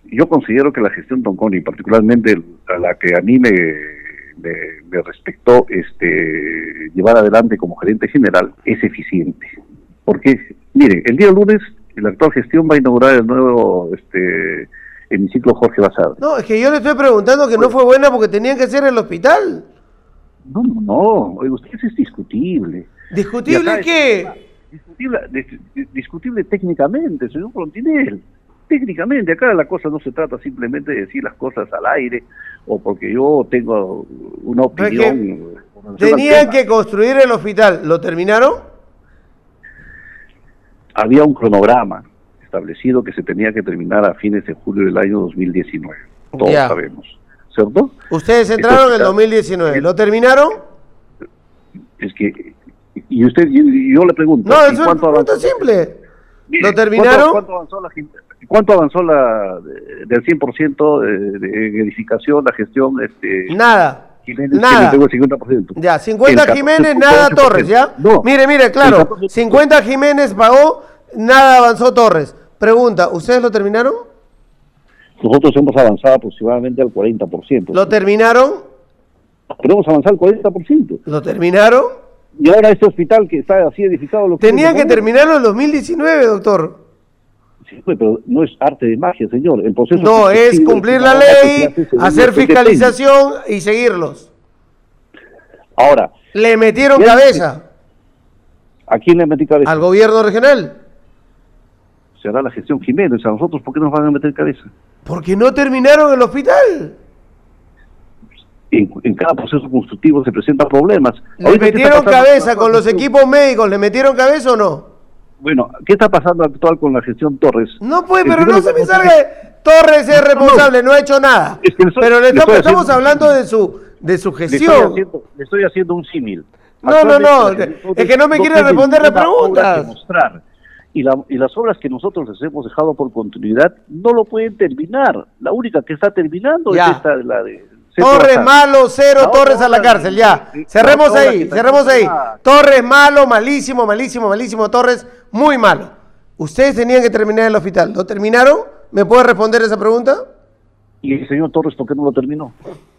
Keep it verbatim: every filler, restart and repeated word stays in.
yo considero que la gestión Tonconi, particularmente a la que a mí me, me, me respectó este, llevar adelante como gerente general, es eficiente. Porque, miren, el día lunes la actual gestión va a inaugurar el nuevo este, hemiciclo Jorge Basadre. No, es que yo le estoy preguntando que no fue buena porque tenían que ser el hospital. No, no, no, oiga, usted es discutible. ¿Discutible qué? Discutible, dis, discutible técnicamente, señor Frontinel. Técnicamente, acá la cosa no se trata simplemente de decir las cosas al aire o porque yo tengo una opinión. Tenían que construir el hospital, ¿lo terminaron? Había un cronograma establecido que se tenía que terminar a fines de julio del año dos mil diecinueve. Todos ya sabemos, ¿cierto? Ustedes entraron en el dos mil diecinueve, ¿lo terminaron? Es que, y usted, y yo le pregunto. No, es una pregunta simple. ¿Lo terminaron? ¿Cuánto, cuánto avanzó la ¿Cuánto avanzó la del cien por ciento de, de edificación, la gestión? Este, nada. Jiménez, nada. Que le el cincuenta por ciento. Ya, cincuenta Jiménez, nada Torres, ¿ya? No. Mire, mire, claro, cincuenta Jiménez pagó, nada avanzó Torres. Pregunta, ¿ustedes lo terminaron? Nosotros hemos avanzado aproximadamente al cuarenta por ciento. ¿Lo terminaron? Pero hemos avanzado al cuarenta por ciento. ¿Lo terminaron? Y ahora este hospital que está así edificado... Lo Tenían que terminarlo en el dos mil diecinueve, doctor. Sí, pero no es arte de magia, señor. El proceso no, es cumplir la ley, hacer fiscalización y seguirlos. Ahora. Le metieron cabeza. ¿A quién le metí cabeza? Al gobierno regional. Será la gestión Jiménez. ¿A nosotros por qué nos van a meter cabeza? Porque no terminaron el hospital. En, en cada proceso constructivo se presentan problemas. ¿Le metieron cabeza con los equipos médicos? ¿Le metieron cabeza o no? Bueno, ¿qué está pasando actual con la gestión Torres? No puede, pero no se me salga de... Torres es responsable, no, no ha hecho nada. Es que soy, pero le estamos, estamos haciendo, hablando de su de su gestión. Le estoy haciendo, le estoy haciendo un símil. No, no, no, es que no me quiere responder las preguntas. Y, la, y las obras que nosotros les hemos dejado por continuidad no lo pueden terminar. La única que está terminando ya. es esta, la de... Torres malo, cero, no, Torres a la cárcel, ya. Cerremos no, ahí, cerremos ahí. Torres malo, malísimo, malísimo, malísimo, Torres, muy malo. Ustedes tenían que terminar el hospital, ¿lo terminaron? ¿Me puede responder esa pregunta? ¿Y el señor Torres por qué no lo terminó?